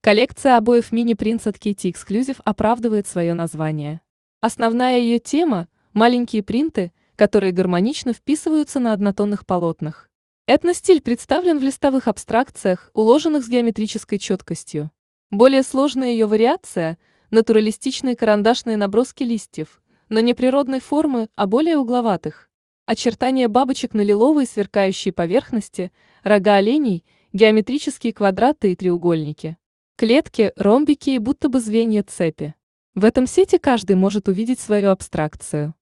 Коллекция обоев Mini Prince от Kitty Exclusive оправдывает свое название. Основная ее тема – маленькие принты, которые гармонично вписываются на однотонных полотнах. Этностиль представлен в листовых абстракциях, уложенных с геометрической четкостью. Более сложная ее вариация – натуралистичные карандашные наброски листьев, но не природной формы, а более угловатых. Очертания бабочек на лиловой сверкающей поверхности, рога оленей, геометрические квадраты и треугольники. Клетки, ромбики и будто бы звенья цепи. В этом сете каждый может увидеть свою абстракцию.